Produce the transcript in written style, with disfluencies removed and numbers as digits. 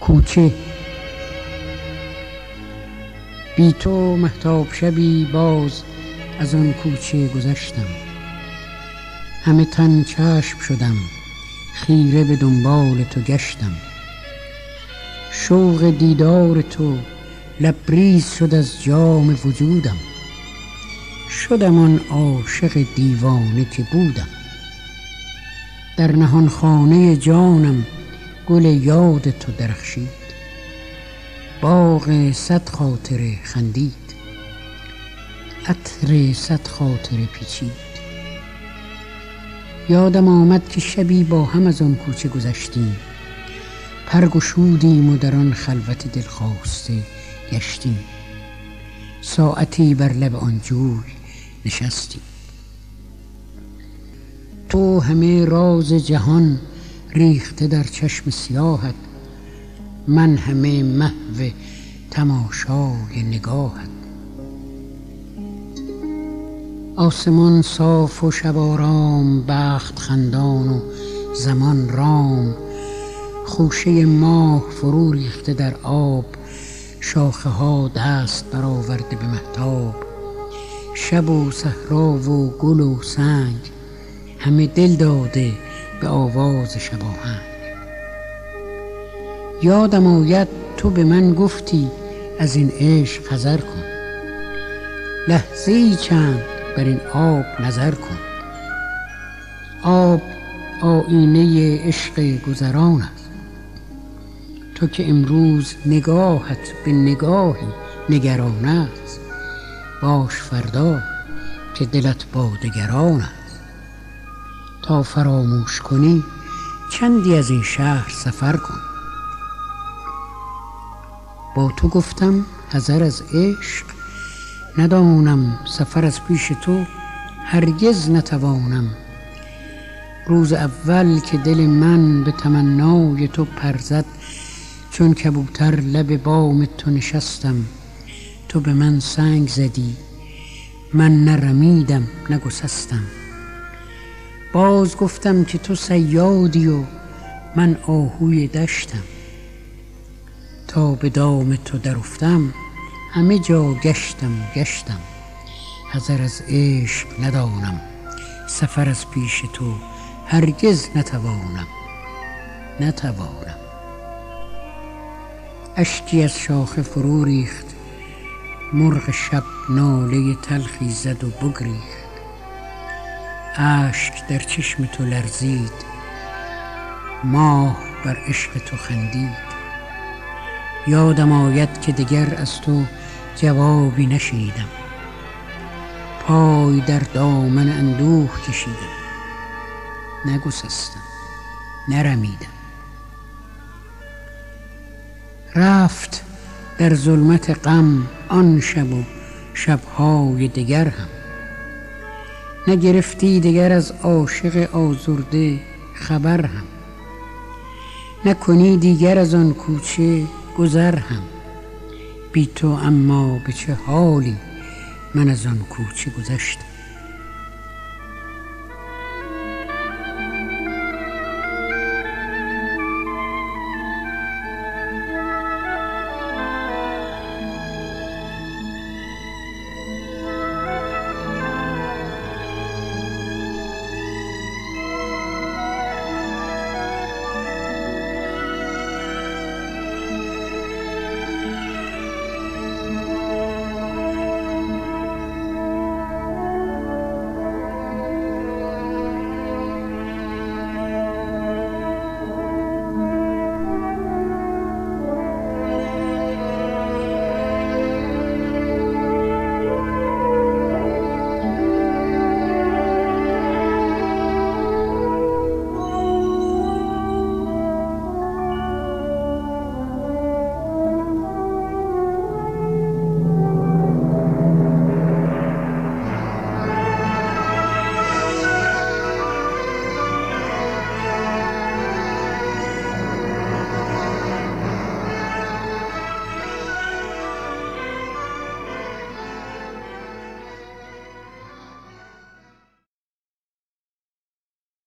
کوچه. بی تو مهتاب شبی باز از آن کوچه گذشتم، همه تن چشم شدم، خیره به دنبال تو گشتم. شوق دیدار تو لبریز شد از جام وجودم، شدم آن عاشق دیوانه که بودم. در نهان خانه جانم گل یاد تو درخشید، باغ صد خاطره خندید، عطر صد خاطره پیچید. یادم آمد که شبی با هم از آن کوچه گذشتیم، پر گشودیم و در آن خلوت دلخواسته گشتیم. ساعتی بر لب آن جوی نشستیم، تو همه راز جهان ریخته در چشم سیاهت، من همه محو تماشای نگاهت. آسمان صاف و شب آرام، بخت خندان و زمان رام. خوشه ماه فرو ریخته در آب، شاخه ها دست برآورده به مهتاب. شب و صحرا و گل و سنگ، همه دل داده به آواز شباهنگ. یادم آید تو به من گفتی از این عشق حذر کن، لحظه‌ای چند بر این آب نظر کن. آب آیینه عشق گذران است، تو که امروز نگاهت به نگاهی نگران است، باش فردا که دلت با دگران است. تا فراموش کنی چندی از این شهر سفر کن. با تو گفتم حذر از عشق، ندانم سفر از پیش تو هرگز نتوانم. روز اول که دل من به تمنای تو پر زد، چون کبوتر لب بام تو نشستم. تو به من سنگ زدی، من نرمیدم نگسستم. باز گفتم که تو صیادی و من آهوی دشتم. تا به دام تو در افتم، همه جا گشتم گشتم. حذر از عشق ندانم، سفر از پیش تو هرگز نتوانم. اشکی از شاخه فرو ریخت، مرغ شب ناله تلخی زد و بگریخت. اشک در چشم تو لرزید، ماه بر عشق تو خندید. یادم آید که دگر از تو جوابی نشنیدم، پای در دامن اندوه کشیدم. نگسستم نرمیدم. رفت در ظلمت غم آن شب و شبهای دگر هم، نگرفتی دگر از عاشق آزرده خبر هم. نکنی دیگر از آن کوچه گذر هم، بی تو اما به چه حالی من از آن کوچه گذشتم.